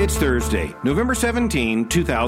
It's Thursday, November 17,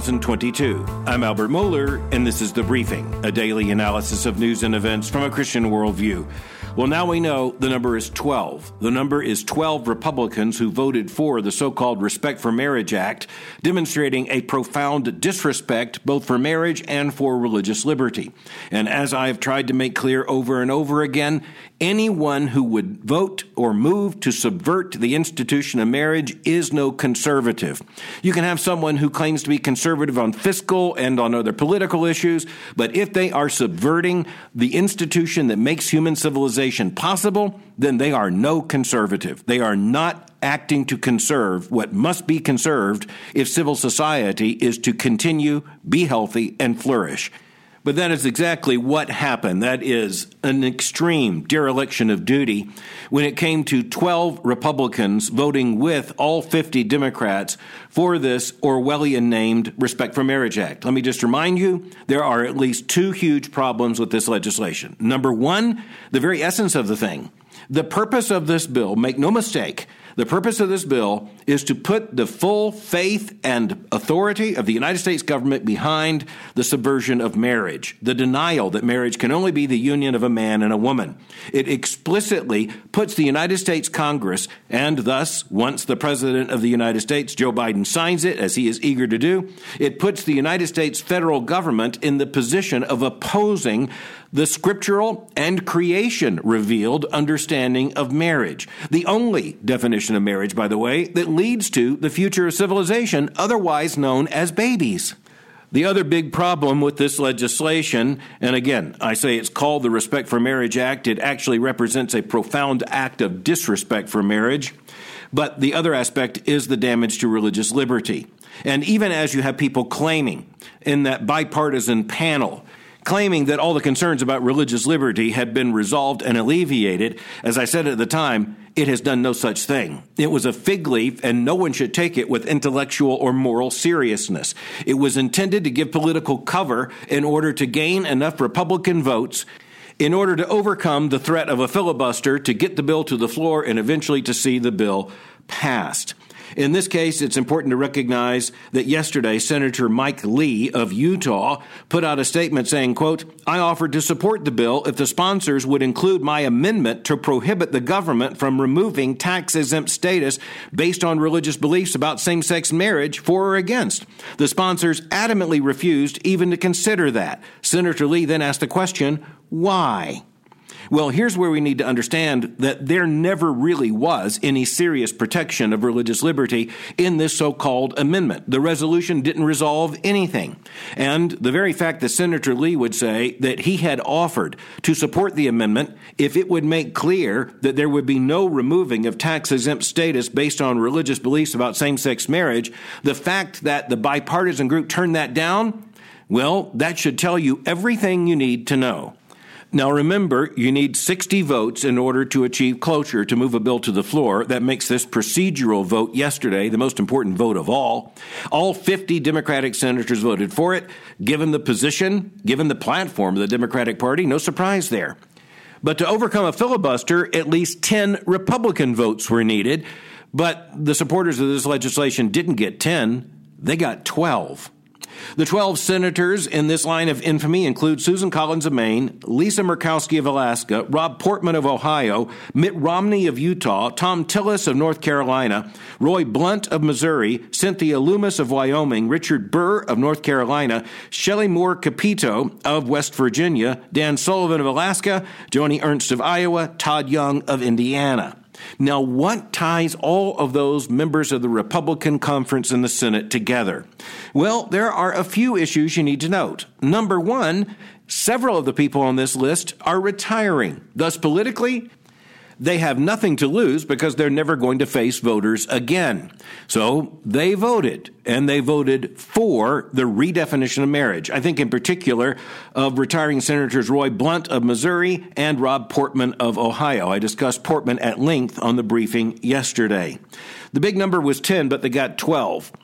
2022. I'm Albert Mohler, and this is The Briefing, a daily analysis of news and events from a Christian worldview. Well, now we know the number is 12. The number is 12 Republicans who voted for the so-called Respect for Marriage Act, demonstrating a profound disrespect both for marriage and for religious liberty. And as I've tried to make clear over and over again, anyone who would vote or move to subvert the institution of marriage is no conservative. You can have someone who claims to be conservative on fiscal and on other political issues, but if they are subverting the institution that makes human civilization possible, then they are no conservative. They are not acting to conserve what must be conserved if civil society is to continue, be healthy, and flourish. But that is exactly what happened. That is an extreme dereliction of duty when it came to 12 Republicans voting with all 50 Democrats for this Orwellian-named Respect for Marriage Act. Let me just remind you, there are at least two huge problems with this legislation. Number one, the very essence of the thing. The purpose of this bill, make no mistake, the purpose of this bill is to put the full faith and authority of the United States government behind the subversion of marriage, the denial that marriage can only be the union of a man and a woman. It explicitly puts the United States Congress, and thus, once the President of the United States, Joe Biden, signs it, as he is eager to do, it puts the United States federal government in the position of opposing the scriptural and creation-revealed understanding of marriage. The only definition of marriage, by the way, that leads to the future of civilization, otherwise known as babies. The other big problem with this legislation, and again, I say it's called the Respect for Marriage Act, it actually represents a profound act of disrespect for marriage, but the other aspect is the damage to religious liberty. And even as you have people claiming in that bipartisan panel, claiming that all the concerns about religious liberty had been resolved and alleviated, as I said at the time, it has done no such thing. It was a fig leaf, and no one should take it with intellectual or moral seriousness. It was intended to give political cover in order to gain enough Republican votes in order to overcome the threat of a filibuster to get the bill to the floor and eventually to see the bill passed. In this case, it's important to recognize that yesterday, Senator Mike Lee of Utah put out a statement saying, quote, "I offered to support the bill if the sponsors would include my amendment to prohibit the government from removing tax-exempt status based on religious beliefs about same-sex marriage for or against. The sponsors adamantly refused even to consider that." Senator Lee then asked the question, why? Well, here's where we need to understand that there never really was any serious protection of religious liberty in this so-called amendment. The resolution didn't resolve anything. And the very fact that Senator Lee would say that he had offered to support the amendment if it would make clear that there would be no removing of tax-exempt status based on religious beliefs about same-sex marriage, the fact that the bipartisan group turned that down, well, that should tell you everything you need to know. Now remember, you need 60 votes in order to achieve cloture to move a bill to the floor. That makes this procedural vote yesterday the most important vote of all. All 50 Democratic senators voted for it. Given the position, given the platform of the Democratic Party, no surprise there. But to overcome a filibuster, at least 10 Republican votes were needed. But the supporters of this legislation didn't get 10, they got 12. The 12 senators in this line of infamy include Susan Collins of Maine, Lisa Murkowski of Alaska, Rob Portman of Ohio, Mitt Romney of Utah, Tom Tillis of North Carolina, Roy Blunt of Missouri, Cynthia Loomis of Wyoming, Richard Burr of North Carolina, Shelley Moore Capito of West Virginia, Dan Sullivan of Alaska, Joni Ernst of Iowa, Todd Young of Indiana. Now, what ties all of those members of the Republican conference in the Senate together? Well, there are a few issues you need to note. Number one, several of the people on this list are retiring. Thus, politically, they have nothing to lose because they're never going to face voters again. So they voted, and they voted for the redefinition of marriage. I think in particular of retiring Senators Roy Blunt of Missouri and Rob Portman of Ohio. I discussed Portman at length on the briefing yesterday. The big number was 10, but they got 12.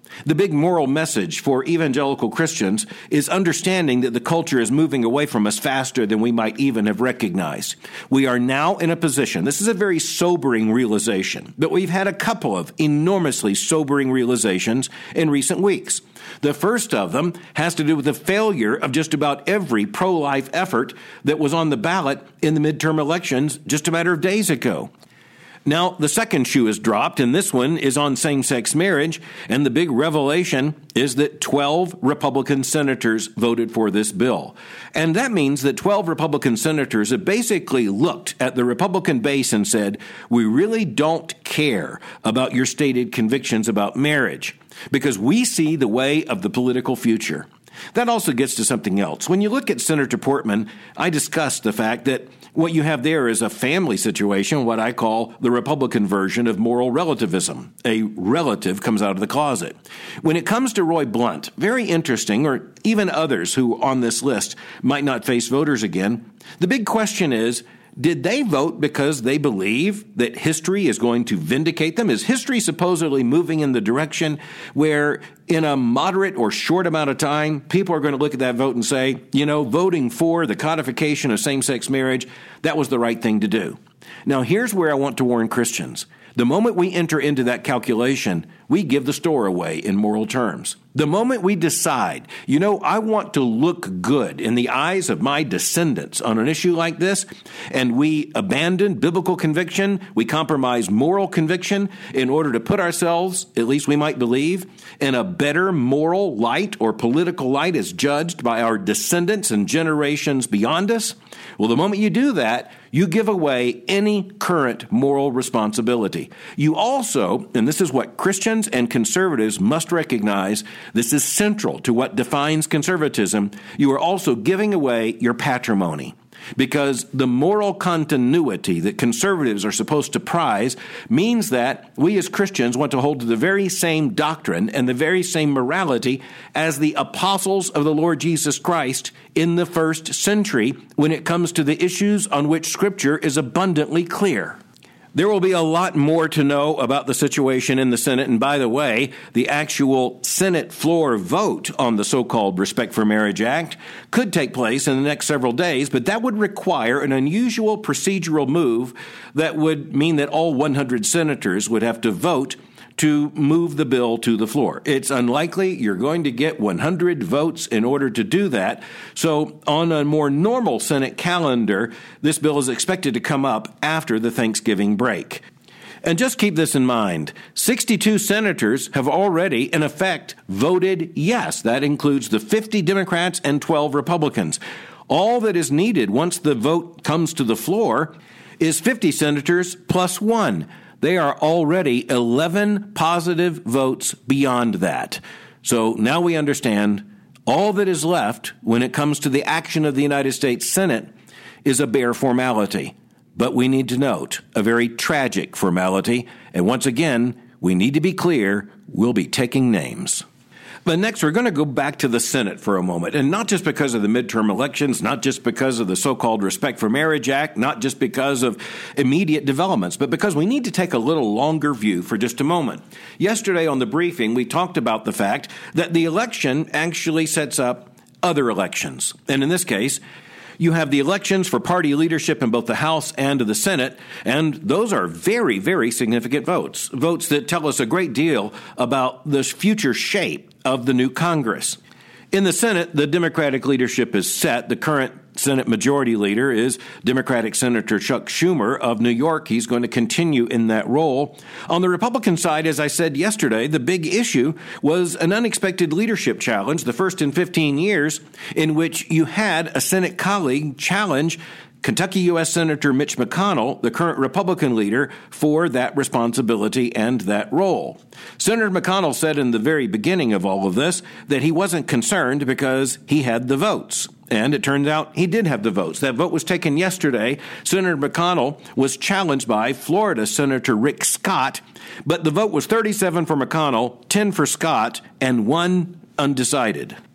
The big moral message for evangelical Christians is understanding that the culture is moving away from us faster than we might even have recognized. We are now in a position, this is a very sobering realization, but we've had a couple of enormously sobering realizations in recent weeks. The first of them has to do with the failure of just about every pro-life effort that was on the ballot in the midterm elections just a matter of days ago. Now, the second shoe is dropped, and this one is on same-sex marriage, and the big revelation is that 12 Republican senators voted for this bill. And that means that 12 Republican senators have basically looked at the Republican base and said, we really don't care about your stated convictions about marriage, because we see the way of the political future. That also gets to something else. When you look at Senator Portman, I discussed the fact that what you have there is a family situation, what I call the Republican version of moral relativism. A relative comes out of the closet. When it comes to Roy Blunt, very interesting, or even others who on this list might not face voters again, the big question is, did they vote because they believe that history is going to vindicate them? Is history supposedly moving in the direction where in a moderate or short amount of time, people are going to look at that vote and say, voting for the codification of same-sex marriage, that was the right thing to do? Now, here's where I want to warn Christians. The moment we enter into that calculation, we give the store away in moral terms. The moment we decide, I want to look good in the eyes of my descendants on an issue like this, and we abandon biblical conviction, we compromise moral conviction in order to put ourselves, at least we might believe, in a better moral light or political light as judged by our descendants and generations beyond us, well, the moment you do that, you give away any current moral responsibility. You also, and this is what Christians and conservatives must recognize, this is central to what defines conservatism, you are also giving away your patrimony. Because the moral continuity that conservatives are supposed to prize means that we as Christians want to hold to the very same doctrine and the very same morality as the apostles of the Lord Jesus Christ in the first century when it comes to the issues on which Scripture is abundantly clear. There will be a lot more to know about the situation in the Senate. And by the way, the actual Senate floor vote on the so-called Respect for Marriage Act could take place in the next several days, but that would require an unusual procedural move that would mean that all 100 senators would have to vote to move the bill to the floor. It's unlikely you're going to get 100 votes in order to do that. So on a more normal Senate calendar, this bill is expected to come up after the Thanksgiving break. And just keep this in mind. 62 senators have already, in effect, voted yes. That includes the 50 Democrats and 12 Republicans. All that is needed once the vote comes to the floor is 50 senators plus one. They are already 11 positive votes beyond that. So now we understand all that is left when it comes to the action of the United States Senate is a bare formality. But we need to note a very tragic formality. And once again, we need to be clear, we'll be taking names. But next, we're going to go back to the Senate for a moment, and not just because of the midterm elections, not just because of the so-called Respect for Marriage Act, not just because of immediate developments, but because we need to take a little longer view for just a moment. Yesterday on the briefing, we talked about the fact that the election actually sets up other elections. And in this case, you have the elections for party leadership in both the House and the Senate, and those are very, very significant votes, votes that tell us a great deal about the future shape of the new Congress. In the Senate, the Democratic leadership is set. The current Senate Majority Leader is Democratic Senator Chuck Schumer of New York. He's going to continue in that role. On the Republican side, as I said yesterday, the big issue was an unexpected leadership challenge, the first in 15 years, in which you had a Senate colleague challenge Kentucky U.S. Senator Mitch McConnell, the current Republican leader, for that responsibility and that role. Senator McConnell said in the very beginning of all of this that he wasn't concerned because he had the votes. And it turns out he did have the votes. That vote was taken yesterday. Senator McConnell was challenged by Florida Senator Rick Scott, but the vote was 37 for McConnell, 10 for Scott, and 1 undecided.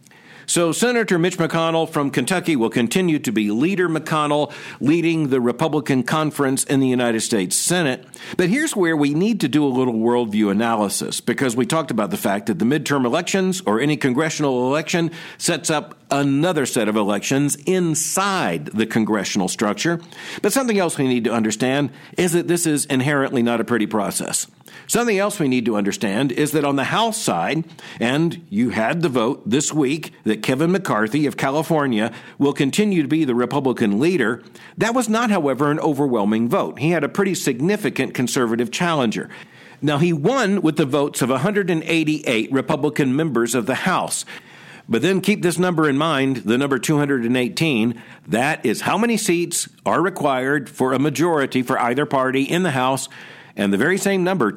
So Senator Mitch McConnell from Kentucky will continue to be Leader McConnell, leading the Republican conference in the United States Senate. But here's where we need to do a little worldview analysis, because we talked about the fact that the midterm elections or any congressional election sets up another set of elections inside the congressional structure. But something else we need to understand is that this is inherently not a pretty process. Something else we need to understand is that on the House side, and you had the vote this week that Kevin McCarthy of California will continue to be the Republican leader, that was not, however, an overwhelming vote. He had a pretty significant conservative challenger. Now, he won with the votes of 188 Republican members of the House. But then keep this number in mind, the number 218, that is how many seats are required for a majority for either party in the House. And the very same number,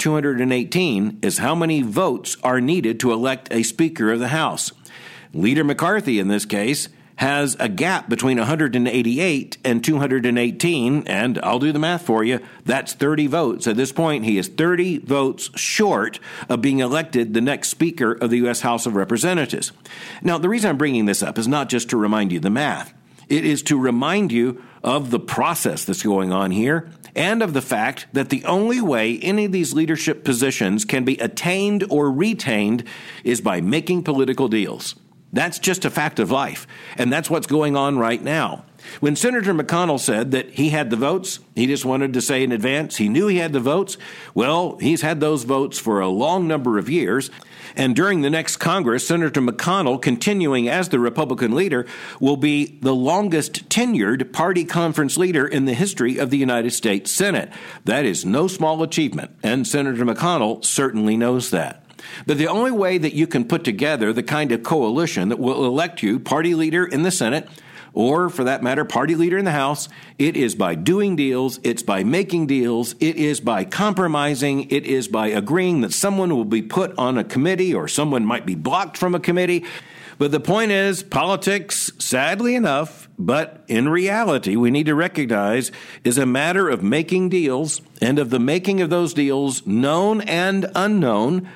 218, is how many votes are needed to elect a Speaker of the House. Leader McCarthy, in this case, has a gap between 188 and 218, and I'll do the math for you. That's 30 votes. At this point, he is 30 votes short of being elected the next Speaker of the U.S. House of Representatives. Now, the reason I'm bringing this up is not just to remind you the math. It is to remind you of the process that's going on here, and of the fact that the only way any of these leadership positions can be attained or retained is by making political deals. That's just a fact of life, and that's what's going on right now. When Senator McConnell said that he had the votes, he just wanted to say in advance he knew he had the votes. Well, he's had those votes for a long number of years, and during the next Congress, Senator McConnell, continuing as the Republican leader, will be the longest tenured party conference leader in the history of the United States Senate. That is no small achievement, and Senator McConnell certainly knows that. But the only way that you can put together the kind of coalition that will elect you party leader in the Senate, or for that matter, party leader in the House, it is by doing deals, it's by making deals, it is by compromising, it is by agreeing that someone will be put on a committee or someone might be blocked from a committee. But the point is, politics, sadly enough, but in reality, we need to recognize, is a matter of making deals, and of the making of those deals, known and unknown,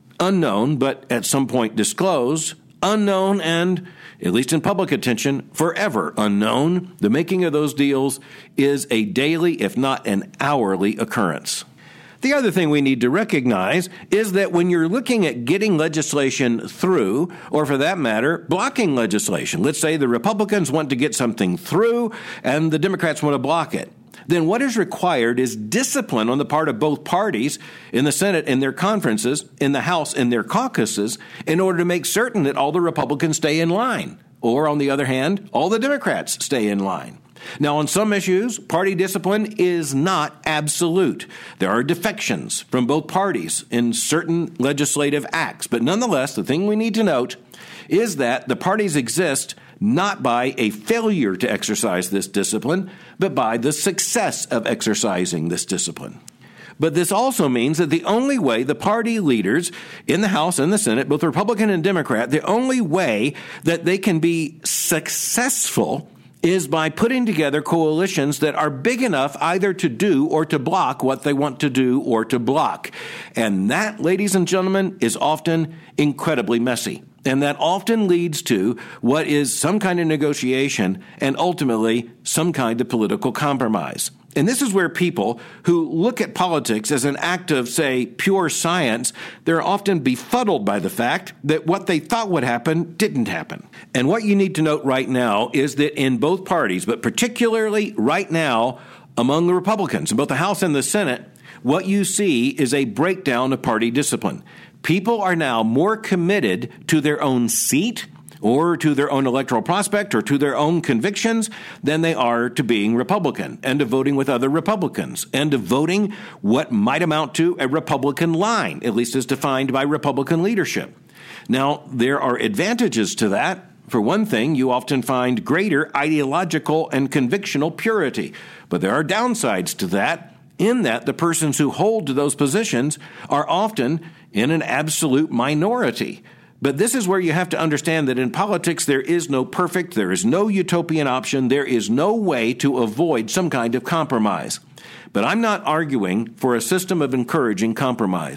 but at some point disclosed, unknown and, at least in public attention, forever unknown. The making of those deals is a daily, if not an hourly occurrence. The other thing we need to recognize is that when you're looking at getting legislation through, or for that matter, blocking legislation, let's say the Republicans want to get something through and the Democrats want to block it, then what is required is discipline on the part of both parties in the Senate in their conferences, in the House in their caucuses, in order to make certain that all the Republicans stay in line. Or, on the other hand, all the Democrats stay in line. Now, on some issues, party discipline is not absolute. There are defections from both parties in certain legislative acts. But nonetheless, the thing we need to note is that the parties exist not by a failure to exercise this discipline, but by the success of exercising this discipline. But this also means that the only way the party leaders in the House and the Senate, both Republican and Democrat, the only way that they can be successful is by putting together coalitions that are big enough either to do or to block what they want to do or to block. And that, ladies and gentlemen, is often incredibly messy. And that often leads to what is some kind of negotiation and ultimately some kind of political compromise. And this is where people who look at politics as an act of, say, pure science, they're often befuddled by the fact that what they thought would happen didn't happen. And what you need to note right now is that in both parties, but particularly right now among the Republicans, in both the House and the Senate, what you see is a breakdown of party discipline. People are now more committed to their own seat or to their own electoral prospect or to their own convictions than they are to being Republican and to voting with other Republicans and to voting what might amount to a Republican line, at least as defined by Republican leadership. Now, there are advantages to that. For one thing, you often find greater ideological and convictional purity, but there are downsides to that, in that the persons who hold to those positions are often in an absolute minority. But this is where you have to understand that in politics there is no perfect, there is no utopian option, there is no way to avoid some kind of compromise. But I'm not arguing for a system of encouraging compromise.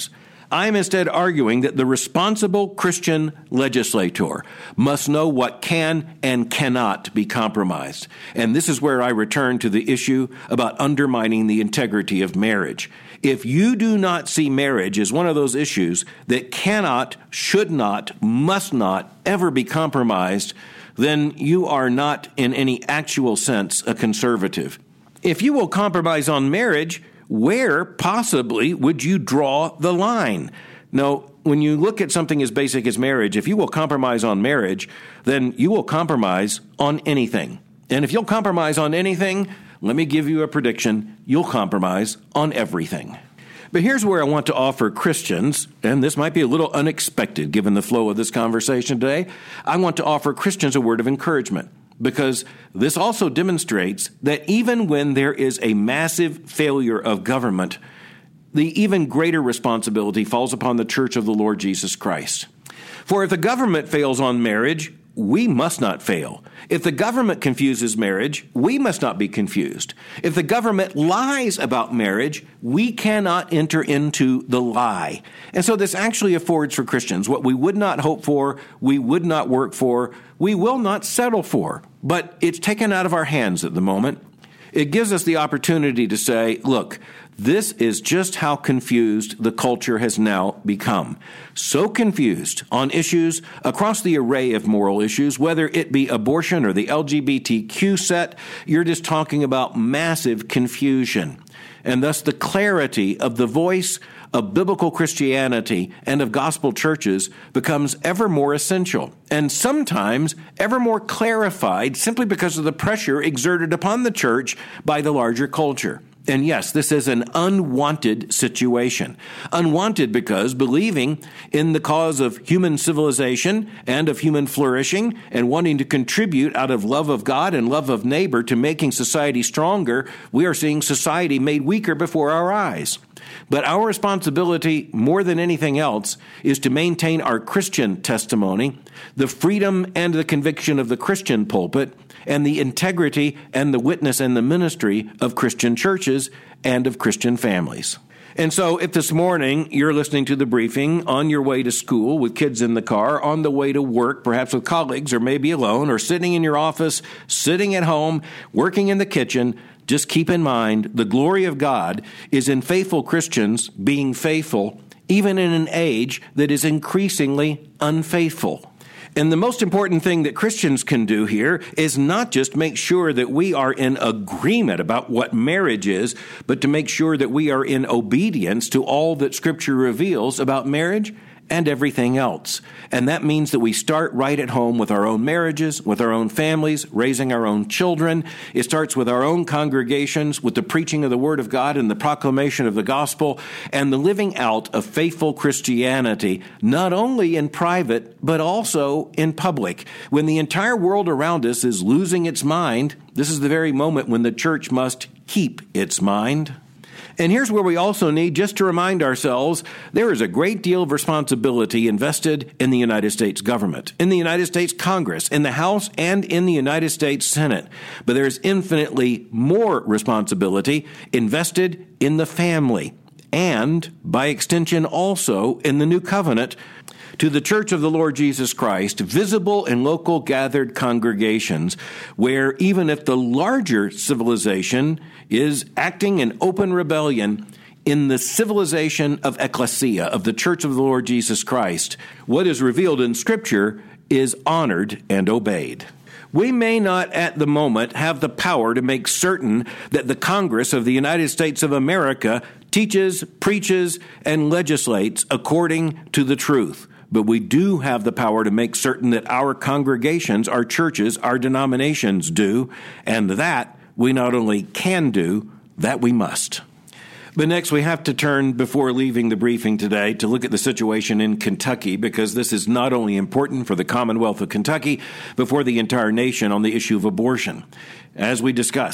I am instead arguing that the responsible Christian legislator must know what can and cannot be compromised. And this is where I return to the issue about undermining the integrity of marriage. If you do not see marriage as one of those issues that cannot, should not, must not ever be compromised, then you are not in any actual sense a conservative. If you will compromise on marriage, where possibly would you draw the line? No, when you look at something as basic as marriage, if you will compromise on marriage, then you will compromise on anything. And if you'll compromise on anything, let me give you a prediction, you'll compromise on everything. But here's where I want to offer Christians, and this might be a little unexpected given the flow of this conversation today, I want to offer Christians a word of encouragement. Because this also demonstrates that even when there is a massive failure of government, the even greater responsibility falls upon the church of the Lord Jesus Christ. For if the government fails on marriage, we must not fail. If the government confuses marriage, we must not be confused. If the government lies about marriage, we cannot enter into the lie. And so this actually affords for Christians what we would not hope for, we would not work for, we will not settle for. But it's taken out of our hands at the moment. It gives us the opportunity to say, look, this is just how confused the culture has now become. So confused on issues across the array of moral issues, whether it be abortion or the LGBTQ set, you're just talking about massive confusion. And thus the clarity of the voice of biblical Christianity and of gospel churches becomes ever more essential and sometimes ever more clarified simply because of the pressure exerted upon the church by the larger culture. And yes, this is an unwanted situation. Unwanted because believing in the cause of human civilization and of human flourishing and wanting to contribute out of love of God and love of neighbor to making society stronger, we are seeing society made weaker before our eyes. But our responsibility, more than anything else, is to maintain our Christian testimony, the freedom and the conviction of the Christian pulpit, and the integrity and the witness and the ministry of Christian churches and of Christian families. And so if this morning you're listening to the briefing on your way to school with kids in the car, on the way to work, perhaps with colleagues or maybe alone, or sitting in your office, sitting at home, working in the kitchen, just keep in mind the glory of God is in faithful Christians being faithful, even in an age that is increasingly unfaithful. And the most important thing that Christians can do here is not just make sure that we are in agreement about what marriage is, but to make sure that we are in obedience to all that Scripture reveals about marriage and everything else. And that means that we start right at home with our own marriages, with our own families, raising our own children. It starts with our own congregations, with the preaching of the Word of God and the proclamation of the gospel, and the living out of faithful Christianity, not only in private, but also in public. When the entire world around us is losing its mind, this is the very moment when the church must keep its mind. And here's where we also need just to remind ourselves there is a great deal of responsibility invested in the United States government, in the United States Congress, in the House, and in the United States Senate. But there's infinitely more responsibility invested in the family and, by extension, also in the new covenant to the Church of the Lord Jesus Christ, visible in local gathered congregations, where even if the larger civilization is acting in open rebellion, in the civilization of ecclesia, of the Church of the Lord Jesus Christ, what is revealed in Scripture is honored and obeyed. We may not at the moment have the power to make certain that the Congress of the United States of America teaches, preaches, and legislates according to the truth. But we do have the power to make certain that our congregations, our churches, our denominations do, and that we not only can do, that we must. But next, we have to turn, before leaving the briefing today, to look at the situation in Kentucky, because this is not only important for the Commonwealth of Kentucky, but for the entire nation on the issue of abortion. As we discussed,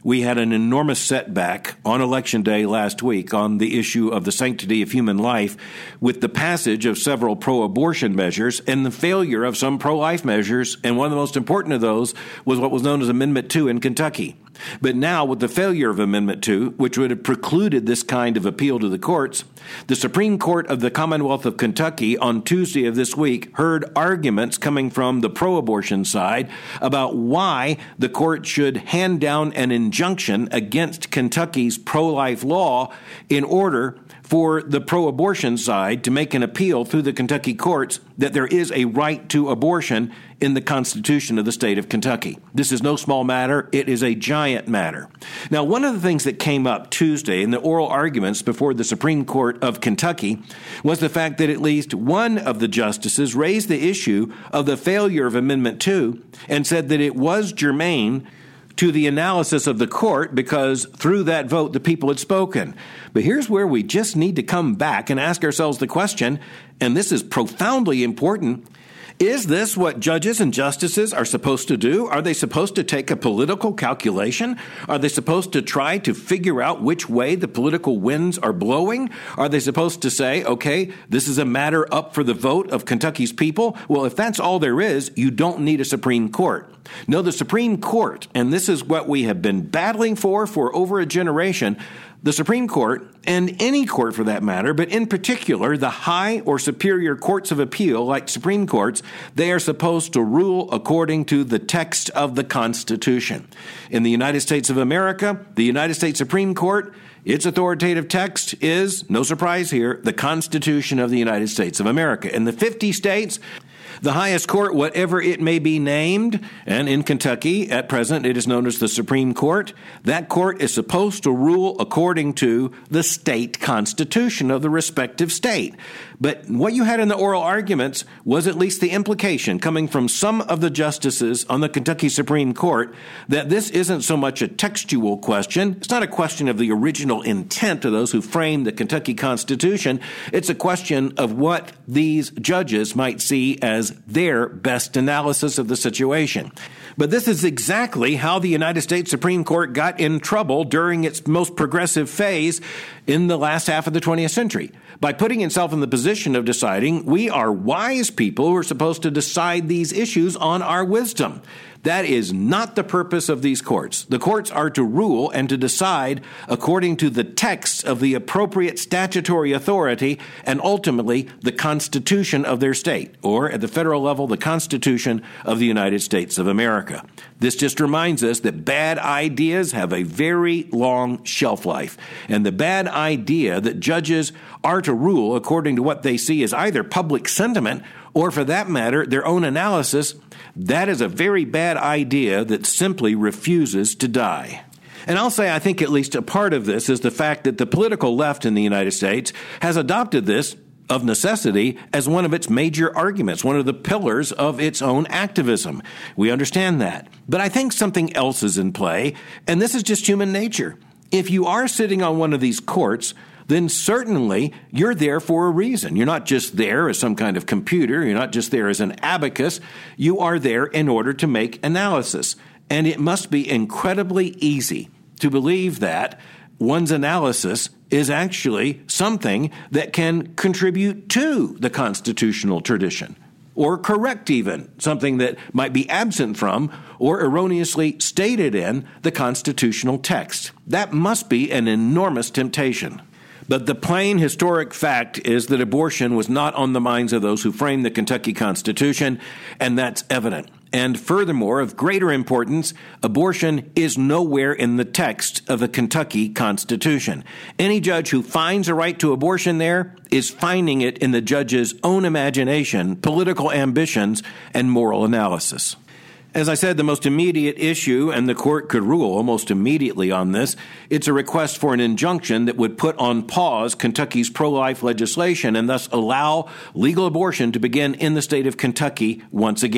we had an enormous setback on Election Day last week on the issue of the sanctity of human life with the passage of several pro-abortion measures and the failure of some pro-life measures, and one of the most important of those was what was known as Amendment 2 in Kentucky. But now, with the failure of Amendment 2, which would have precluded this kind of appeal to the courts, the Supreme Court of the Commonwealth of Kentucky on Tuesday of this week heard arguments coming from the pro-abortion side about why the court should hand down an injunction against Kentucky's pro-life law in order for the pro-abortion side to make an appeal through the Kentucky courts that there is a right to abortion in the Constitution of the state of Kentucky. This is no small matter. It is a giant matter. Now, one of the things that came up Tuesday in the oral arguments before the Supreme Court of Kentucky was the fact that at least one of the justices raised the issue of the failure of Amendment 2 and said that it was germane to the analysis of the court because through that vote the people had spoken. But here's where we just need to come back and ask ourselves the question, and this is profoundly important. Is this what judges and justices are supposed to do? Are they supposed to take a political calculation? Are they supposed to try to figure out which way the political winds are blowing? Are they supposed to say, okay, this is a matter up for the vote of Kentucky's people? Well, if that's all there is, you don't need a Supreme Court. No, the Supreme Court, and this is what we have been battling for over a generation, the Supreme Court, and any court for that matter, but in particular the high or superior courts of appeal like Supreme Courts, they are supposed to rule according to the text of the Constitution. In the United States of America, the United States Supreme Court, its authoritative text is, no surprise here, the Constitution of the United States of America. In the 50 states, the highest court, whatever it may be named, and in Kentucky, at present, it is known as the Supreme Court, that court is supposed to rule according to the state constitution of the respective state. But what you had in the oral arguments was at least the implication coming from some of the justices on the Kentucky Supreme Court that this isn't so much a textual question. It's not a question of the original intent of those who framed the Kentucky Constitution. It's a question of what these judges might see as their best analysis of the situation. But this is exactly how the United States Supreme Court got in trouble during its most progressive phase in the last half of the 20th century, by putting itself in the position of deciding we are wise people who are supposed to decide these issues on our wisdom. That is not the purpose of these courts. The courts are to rule and to decide according to the text of the appropriate statutory authority and ultimately the Constitution of their state, or at the federal level, the Constitution of the United States of America. This just reminds us that bad ideas have a very long shelf life, and the bad idea that judges are to rule according to what they see as either public sentiment or, for that matter, their own analysis, that is a very bad idea that simply refuses to die. And I'll say I think at least a part of this is the fact that the political left in the United States has adopted this of necessity as one of its major arguments, one of the pillars of its own activism. We understand that. But I think something else is in play, and this is just human nature. If you are sitting on one of these courts, then certainly you're there for a reason. You're not just there as some kind of computer. You're not just there as an abacus. You are there in order to make analysis. And it must be incredibly easy to believe that one's analysis is actually something that can contribute to the constitutional tradition, or correct even something that might be absent from or erroneously stated in the constitutional text. That must be an enormous temptation. But the plain historic fact is that abortion was not on the minds of those who framed the Kentucky Constitution, and that's evident. And furthermore, of greater importance, abortion is nowhere in the text of the Kentucky Constitution. Any judge who finds a right to abortion there is finding it in the judge's own imagination, political ambitions, and moral analysis. As I said, the most immediate issue, and the court could rule almost immediately on this, it's a request for an injunction that would put on pause Kentucky's pro-life legislation and thus allow legal abortion to begin in the state of Kentucky once again.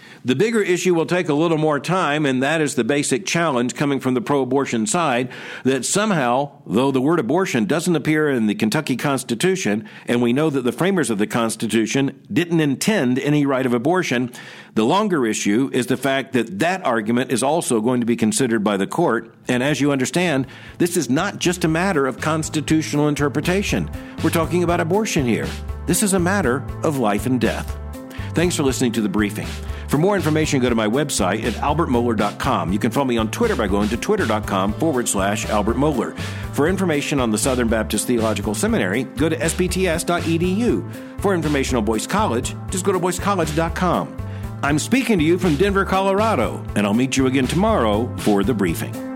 The bigger issue will take a little more time, and that is the basic challenge coming from the pro-abortion side that somehow, though the word abortion doesn't appear in the Kentucky Constitution, and we know that the framers of the Constitution didn't intend any right of abortion, the longer issue is the fact that that argument is also going to be considered by the court. And as you understand, this is not just a matter of constitutional interpretation. We're talking about abortion here. This is a matter of life and death. Thanks for listening to The Briefing. For more information, go to my website at albertmohler.com. You can follow me on Twitter by going to twitter.com/Albert Mohler. For information on the Southern Baptist Theological Seminary, go to sbts.edu. For information on Boyce College, just go to boycecollege.com. I'm speaking to you from Denver, Colorado, and I'll meet you again tomorrow for The Briefing.